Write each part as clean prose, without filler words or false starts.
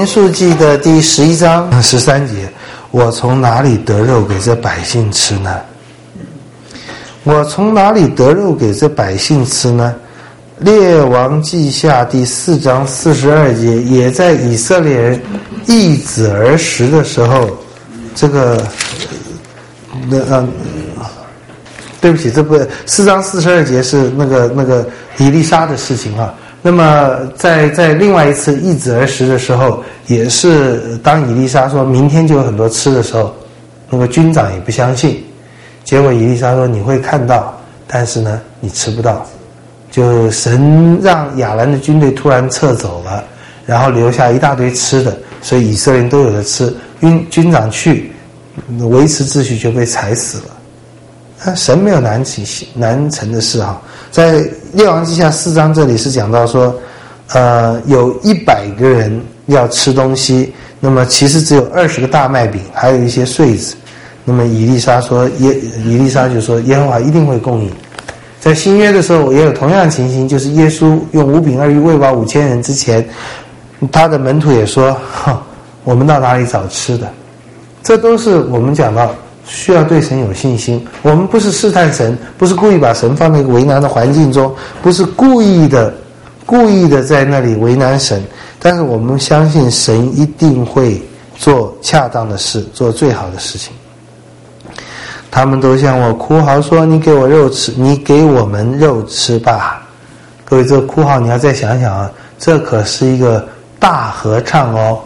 数记的第11章13节，我从哪里得肉给这百姓吃呢？我从哪里得肉给这百姓吃呢？列王记下第4章42节，也在以色列人易子而食的时候，这个对不起，这不4章42节是那个以利沙的事情啊。那么在另外一次易子而食的时候，也是当以利沙说明天就有很多吃的时候，那个军长也不相信，结果以利沙说你会看到，但是呢你吃不到。就神让亚兰的军队突然撤走了，然后留下一大堆吃的，所以以色列人都有的吃。军长去维持秩序就被踩死了。神没有难成的事哈。在列王记下4章这里是讲到说，有100个人要吃东西，那么其实只有20个大麦饼，还有一些穗子。那么以利沙就说耶和华一定会供应。在新约的时候也有同样的情形，就是耶稣用5饼2鱼喂饱5000人之前，他的门徒也说我们到哪里找吃的。这都是我们讲到需要对神有信心。我们不是试探神，不是故意把神放在一个为难的环境中，不是故意的在那里为难神，但是我们相信神一定会做恰当的事，做最好的事情。他们都向我哭嚎说，你给我肉吃，你给我们肉吃吧。各位，这个哭嚎你要再想想啊，这可是一个大合唱哦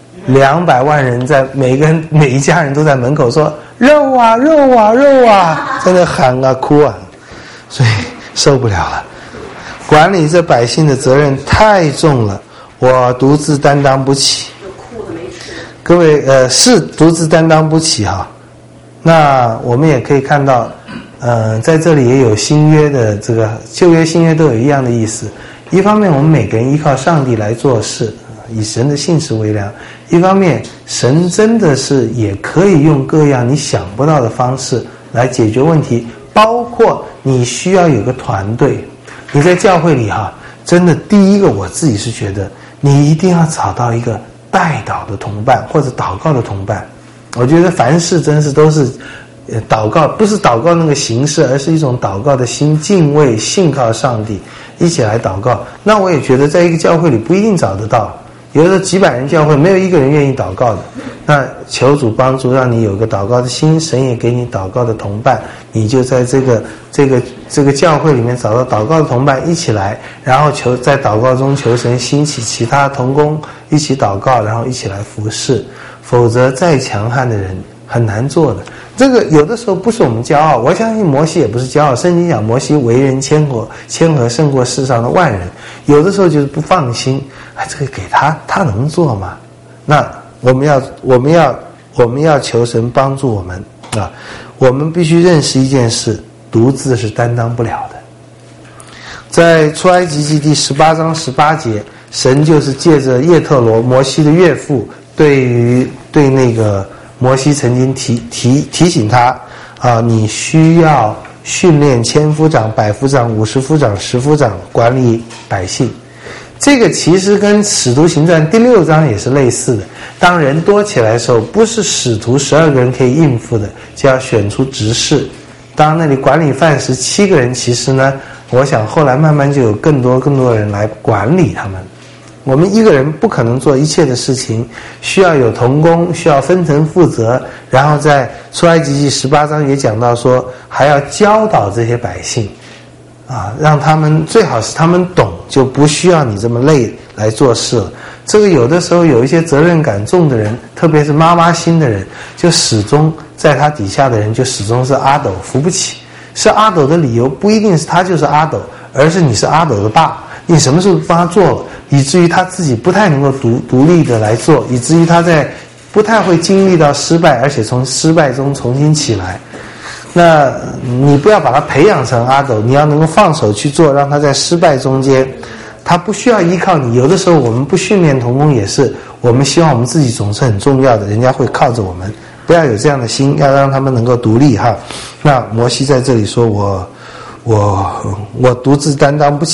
，200万人在每一家人都在门口说肉啊肉啊肉啊，在那喊啊哭啊，所以受不了了。管理这百姓的责任太重了，我独自担当不起。各位是独自担当不起哈。那我们也可以看到在这里也有新约的这个旧约新约都有一样的意思。一方面我们每个人依靠上帝来做事，以神的信实为粮，一方面神真的是也可以用各样你想不到的方式来解决问题，包括你需要有个团队。你在教会里真的第一个我自己是觉得你一定要找到一个代祷的同伴或者祷告的同伴。我觉得凡事真是都是祷告，不是祷告那个形式，而是一种祷告的心，敬畏信靠上帝，一起来祷告。那我也觉得在一个教会里不一定找得到，有的几百人教会没有一个人愿意祷告的。那求主帮助，让你有个祷告的心，神也给你祷告的同伴，你就在这个教会里面找到祷告的同伴一起来，然后在祷告中求神兴起其他同工一起祷告，然后一起来服侍。否则再强悍的人很难做的。这个有的时候不是我们骄傲，我相信摩西也不是骄傲，圣经讲摩西为人谦和胜过世上的万人。有的时候就是不放心，这个给他能做吗？那我们要求神帮助我们啊！我们必须认识一件事，独自是担当不了的。在出埃及记第18章18节，神就是借着叶特罗摩西的岳父对那个摩西曾经提醒他你需要训练千夫长、百夫长、50夫长、10夫长管理百姓。这个其实跟使徒行传第6章也是类似的。当人多起来的时候，不是使徒12个人可以应付的，就要选出执事。当那里管理饭时7个人，其实呢，我想后来慢慢就有更多的人来管理他们。我们一个人不可能做一切的事情，需要有同工，需要分层负责。然后在出埃及记18章也讲到说，还要教导这些百姓让他们最好是他们懂，就不需要你这么累来做事了。这个有的时候有一些责任感重的人，特别是妈妈心的人，就始终在他底下的人就始终是阿斗，扶不起。是阿斗的理由不一定是他就是阿斗，而是你是阿斗的爸，你什么时候帮他做了，以至于他自己不太能够独立的来做，以至于他在不太会经历到失败，而且从失败中重新起来。那你不要把他培养成阿斗，你要能够放手去做，让他在失败中间他不需要依靠你。有的时候我们不训练同工也是，我们希望我们自己总是很重要的，人家会靠着我们，不要有这样的心，要让他们能够独立哈。那摩西在这里说我独自担当不起，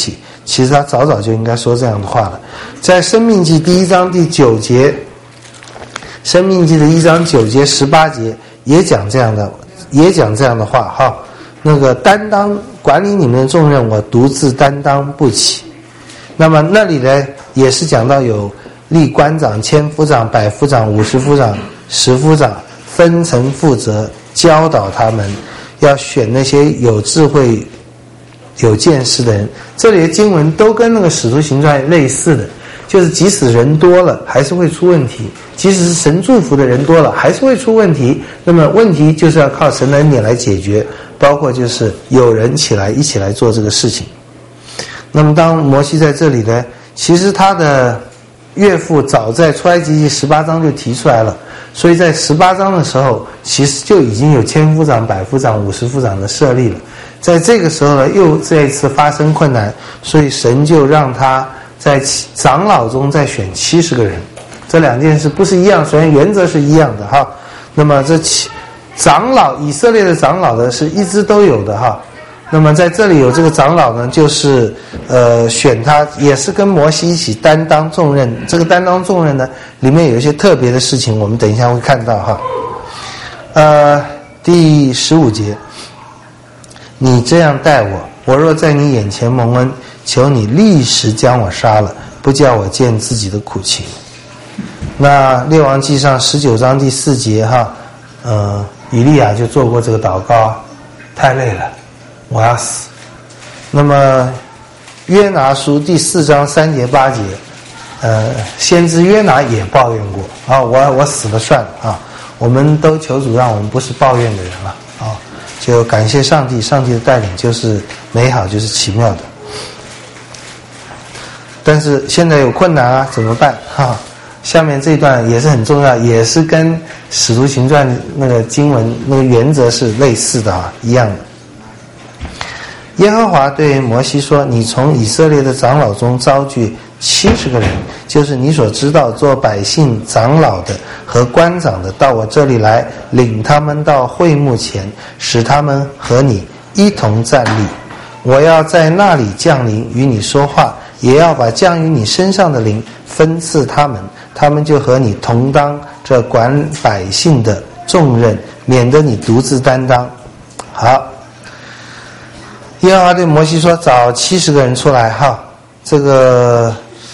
其实他早早就应该说这样的话了。在申命记第1章第9节，申命记的1章9节18节也讲这样的话哈。那个担当管理你们的重任，我独自担当不起。那么那里呢，也是讲到有立官长、千夫长、百夫长、50夫长、10夫长，分层负责，教导他们，要选那些有智慧、有见识的人。这里的经文都跟那个使徒行传类似的，就是即使人多了还是会出问题，即使是神祝福的人多了还是会出问题。那么问题就是要靠神的恩典来解决，包括就是有人起来一起来做这个事情。那么当摩西在这里呢，其实他的岳父早在出埃及记18章就提出来了，所以在18章的时候其实就已经有千夫长、百夫长、50夫长的设立了。在这个时候呢，又再一次发生困难，所以神就让他在长老中再选70个人。这两件事不是一样，虽然原则是一样的哈。那么这长老，以色列的长老呢是一直都有的哈。那么在这里有这个长老呢，就是选他也是跟摩西一起担当重任。这个担当重任呢，里面有一些特别的事情，我们等一下会看到哈。第15节，你这样待我，我若在你眼前蒙恩，求你立时将我杀了，不叫我见自己的苦情。那列王纪上19章第4节哈，以利亚就做过这个祷告，太累了，我要死。那么约拿书第4章3节8节，先知约拿也抱怨过啊，我死了算了啊。我们都求主让我们不是抱怨的人了啊，就感谢上帝，上帝的带领就是美好，就是奇妙的。但是现在有困难啊，怎么办哈？下面这段也是很重要，也是跟使徒行传那个经文那个原则是类似的啊，一样的。耶和华对摩西说，你从以色列的长老中招聚70个人，就是你所知道做百姓长老的和官长的，到我这里来，领他们到会幕前，使他们和你一同站立。我要在那里降临与你说话，也要把降于你身上的灵分赐他们，他们就和你同当这管百姓的重任，免得你独自担当。好，耶和华对摩西说，找70个人出来哈。这个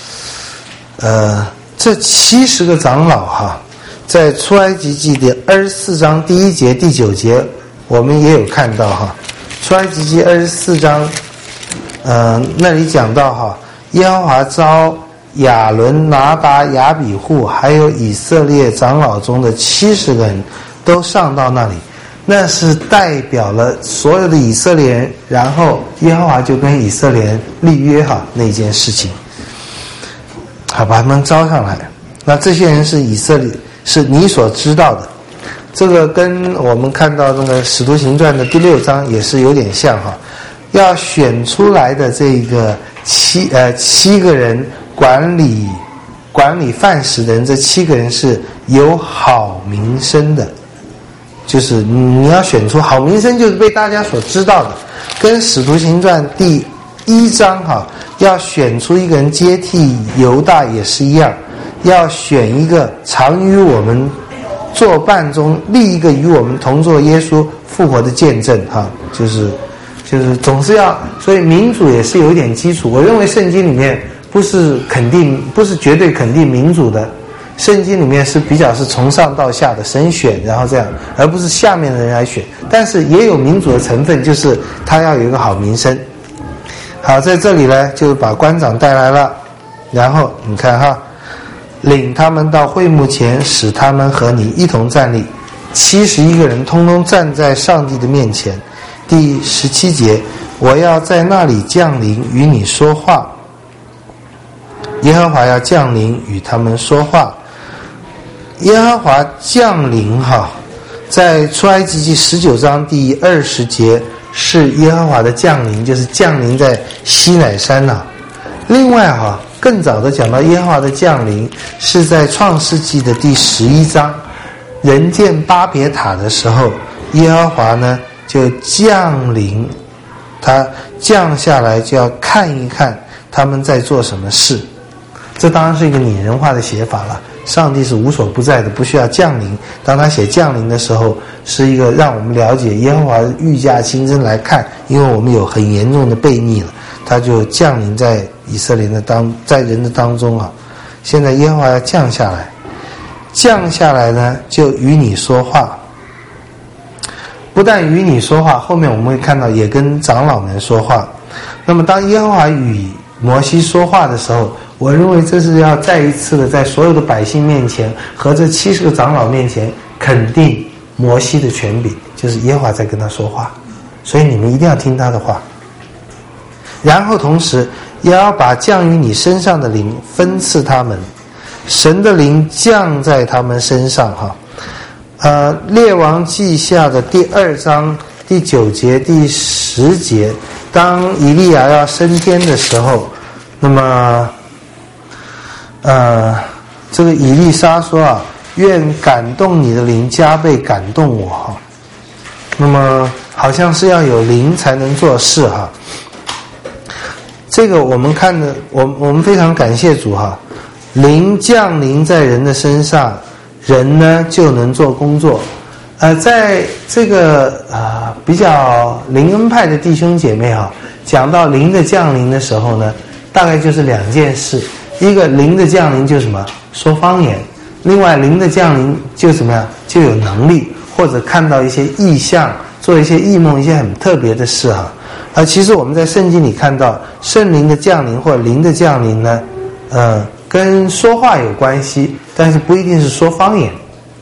这70个长老哈，在出埃及记的24章第1节第9节我们也有看到哈。出埃及记24章那里讲到哈，耶和华召亚伦、拿达、亚比户还有以色列长老中的70个人都上到那里，那是代表了所有的以色列人，然后耶和华就跟以色列人立约哈那件事情，好把他们招上来。那这些人是以色列，是你所知道的。这个跟我们看到那个使徒行传的第6章也是有点像哈，要选出来的这个7个人管理饭食的人，这7个人是有好名声的，就是你要选出好名声，就是被大家所知道的。跟使徒行传第1章哈，要选出一个人接替犹大也是一样，要选一个常与我们作伴中立一个与我们同作耶稣复活的见证哈，就是总是要，所以民主也是有一点基础。我认为圣经里面不是绝对肯定民主的，圣经里面是比较是从上到下的神选，然后这样，而不是下面的人来选。但是也有民主的成分，就是他要有一个好名声。好，在这里呢，就把官长带来了，然后你看哈，领他们到会幕前，使他们和你一同站立。71个人通通站在上帝的面前。第17节，我要在那里降临与你说话。耶和华要降临与他们说话。耶和华降临哈，在出埃及记19章第20节是耶和华的降临，就是降临在西乃山呐。另外哈，更早的讲到耶和华的降临是在创世纪的第11章，人建巴别塔的时候，耶和华呢就降临，他降下来就要看一看他们在做什么事。这当然是一个拟人化的写法了。上帝是无所不在的，不需要降临。当他写降临的时候，是一个让我们了解耶和华御驾亲征来看，因为我们有很严重的悖逆了，他就降临在以色列的在人的当中啊。现在耶和华要降下来，降下来呢，就与你说话。不但与你说话，后面我们会看到也跟长老们说话。那么当耶和华与摩西说话的时候，我认为这是要再一次的在所有的百姓面前和这70个长老面前肯定摩西的权柄，就是耶和华在跟他说话，所以你们一定要听他的话。然后同时也要把降于你身上的灵分赐他们，神的灵降在他们身上哈。列王记下的第2章第9节第10节，当以利亚要升天的时候，那么这个以利沙说啊，愿感动你的灵加倍感动我哈。那么好像是要有灵才能做事哈。这个我们看的，我们非常感谢主哈，灵降临在人的身上，人呢就能做工作。在这个比较灵恩派的弟兄姐妹哈，讲到灵的降临的时候呢，大概就是2件事。一个灵的降临就是什么？说方言。另外灵的降临就怎么样？就有能力，或者看到一些异象，做一些异梦，一些很特别的事哈。其实我们在圣经里看到圣灵的降临或者灵的降临呢，跟说话有关系，但是不一定是说方言。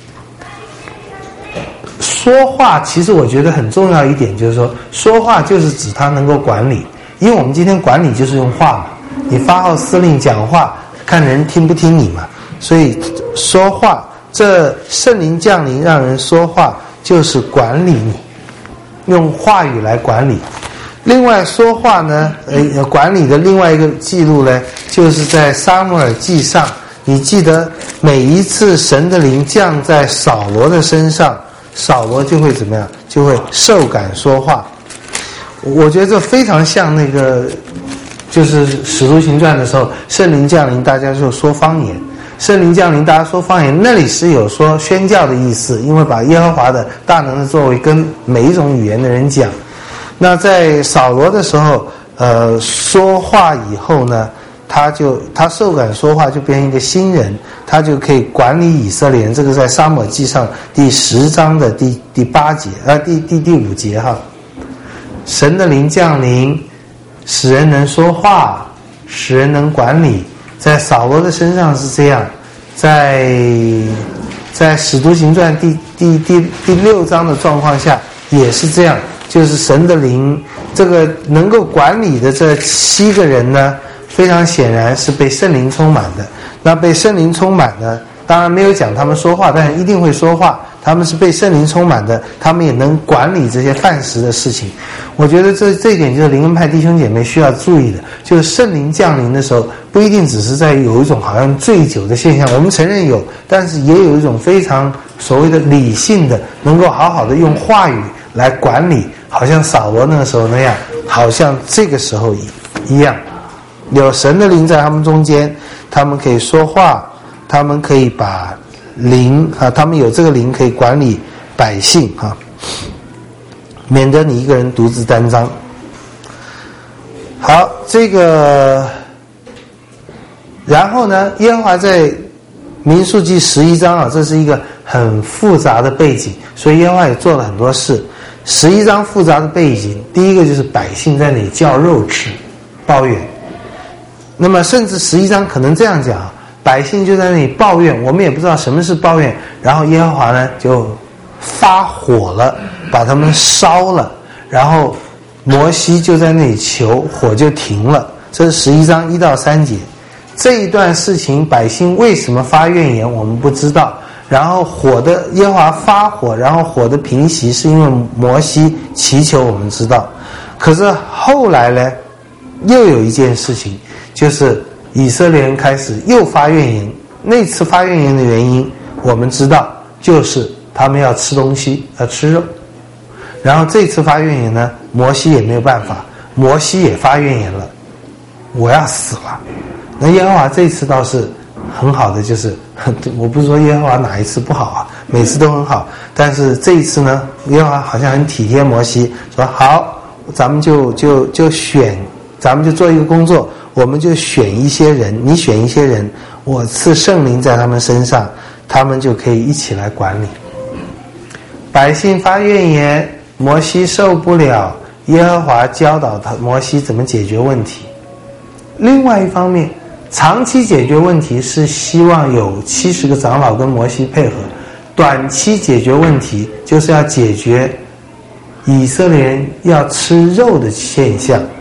说话其实我觉得很重要一点，就是说说话就是指他能够管理，因为我们今天管理就是用话嘛，你发号施令讲话，看人听不听你嘛，所以说话，这圣灵降临让人说话就是管理你，用话语来管理。另外说话呢，管理的另外一个记录呢，就是在撒母耳记上，你记得每一次神的灵降在扫罗的身上，扫罗就会怎么样？就会受感说话。我觉得这非常像那个，就是使徒行传的时候，圣灵降临，大家就说方言。圣灵降临，大家说方言，那里是有说宣教的意思，因为把耶和华的大能的作为跟每一种语言的人讲。那在扫罗的时候，说话以后呢，他受感说话就变成一个新人，他就可以管理以色列人。这个在撒母耳记上第10章的第8节第5节哈。神的灵降临，使人能说话，使人能管理。在扫罗的身上是这样，在使徒行传第6章的状况下也是这样，就是神的灵这个能够管理的这7个人呢，非常显然是被圣灵充满的。那被圣灵充满呢，当然没有讲他们说话，但是一定会说话。他们是被圣灵充满的，他们也能管理这些饭食的事情。我觉得这一点就是灵恩派弟兄姐妹需要注意的，就是圣灵降临的时候，不一定只是在有一种好像醉酒的现象，我们承认有，但是也有一种非常所谓的理性的，能够好好的用话语来管理，好像扫罗那个时候那样，好像这个时候一样，有神的灵在他们中间，他们可以说话，他们可以把灵他们有这个灵可以管理百姓免得你一个人独自担当。好，这个然后呢，耶和华在民数记11章这是一个很复杂的背景，所以耶和华也做了很多事。11章复杂的背景，第一个就是百姓在那里叫肉吃，抱怨。那么甚至11章可能这样讲，百姓就在那里抱怨，我们也不知道什么是抱怨，然后耶和华呢就发火了，把他们烧了，然后摩西就在那里求，火就停了。这是11章1到3节。这一段事情百姓为什么发怨言我们不知道，然后耶和华发火，然后火的平息是因为摩西祈求，我们知道。可是后来呢，又有一件事情，就是以色列人开始又发怨言。那次发怨言的原因我们知道，就是他们要吃东西，要吃肉。然后这次发怨言呢，摩西也没有办法，摩西也发怨言了。 我要死了。那耶和华这一次倒是很好的，就是我不是说耶和华哪一次不好啊，每次都很好，但是这一次呢，耶和华好像很体贴摩西，说好，咱们就选，咱们就做一个工作，我们就选一些人，你选一些人，我赐圣灵在他们身上，他们就可以一起来管理。百姓发怨言，摩西受不了，耶和华教导他摩西怎么解决问题。另外一方面，长期解决问题是希望有70个长老跟摩西配合，短期解决问题就是要解决以色列人要吃肉的现象。